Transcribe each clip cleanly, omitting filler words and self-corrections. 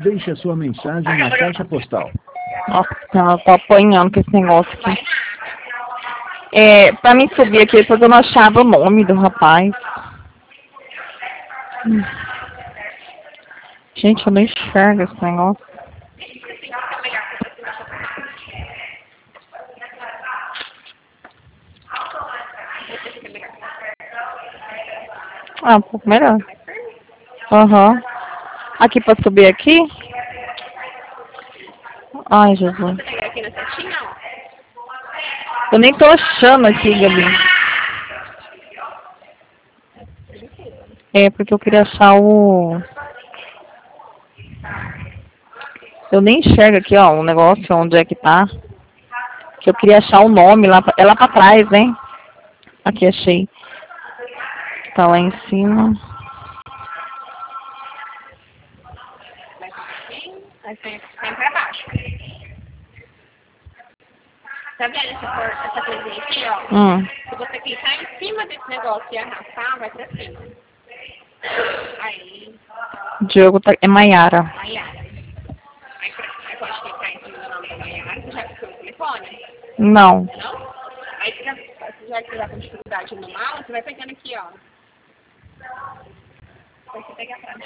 Deixe a sua mensagem na caixa postal. Nossa, ela tá apanhando com esse negócio aqui. Pra mim subir aqui, depois eu não achava o nome do rapaz. Gente, eu não enxergo esse negócio. Ah, um pouco melhor. Aham. Aqui pra subir aqui? Ai, Jesus. Eu nem tô achando aqui, Gabi. É, porque eu queria achar o... Eu nem enxergo aqui, ó, o negócio, onde é que tá. Que eu queria achar o nome lá, é lá pra trás, né? Aqui, achei. Tá lá em cima. Aí vem pra baixo. Tá vendo essa coisinha aqui, ó? Se você clicar em cima desse negócio e arrastar, vai pra cima. Aí. Diogo é Maiara. Maiara. Aí pode clicar em cima do nome da Maiara. Você já clicou no telefone? Não. Não? Aí você já tiver com dificuldade no mouse, você vai pegando aqui, ó. Aí você pega pra mim.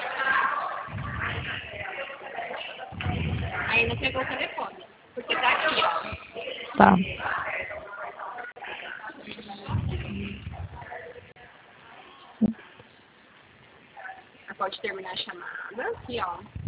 Aí não pegou o telefone. Porque tá aqui, ó. Tá. Pode terminar a chamada aqui, ó.